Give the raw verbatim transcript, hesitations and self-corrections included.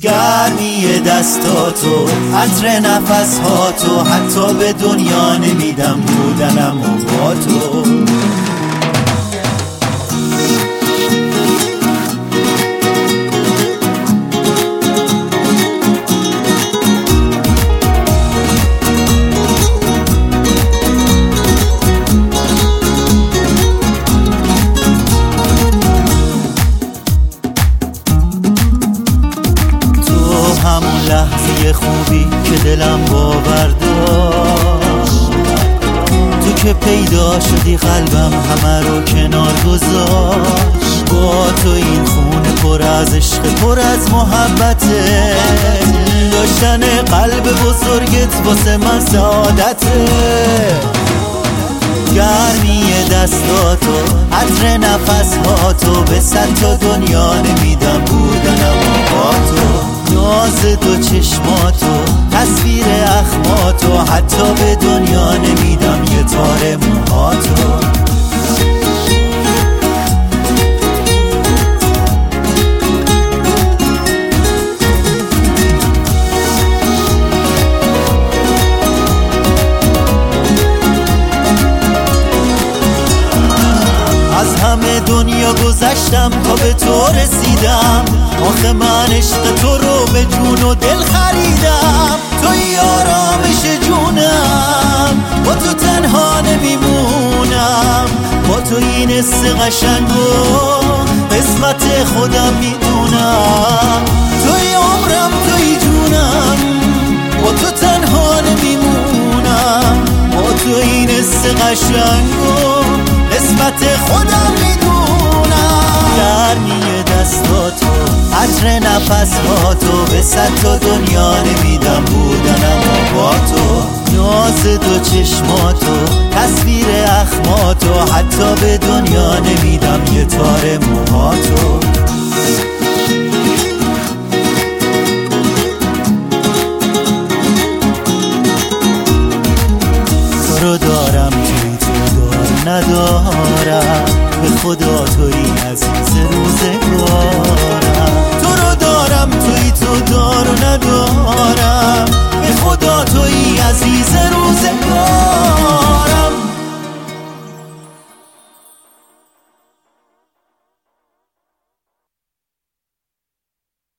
گرمی دستاتو، عطر نفسهاتو، حتی به دنیا نمیدم بودنم و با تو. همون لحظه خوبی که دلم باور داشت، تو که پیدا شدی قلبم همه رو کنار گذاشت. با تو این خونه پر از عشق، پر از محبته، داشتن قلب بزرگت واسه من سعادته. گرمی دستاتو، عطر نفسهاتو، به صد تا دنیا نمیدم بودنم و با تو. ناز دو چشماتو، تصویر اخماتو، حتی به دنیا نمیدم یه تار موهاتو. از همه دنیا گذشتم تا به تو رسیدم، آخه من عشق تو رو به جون و دل خریدم. توی آرامش جونم، با تو تنها نمیمونم، با تو این حس قشنگ و قسمت خودم میدونم. توی عمرم، توی جونم، با تو تنها نمیمونم، با تو این حس قشنگ و قسمت خودم میدونم. گرمی دستاتو، عطر نفسهاتو، به صد تا دنیا نمیدم بودنم و با تو. ناز دو چشماتو، تصویر اخماتو، حتی به دنیا نمیدم یه تار موهاتو. تو رو دارم، توی تو دار ندارم، به خدا توی عزیز روزگارم. تو رو دارم، توی تو دار ندارم،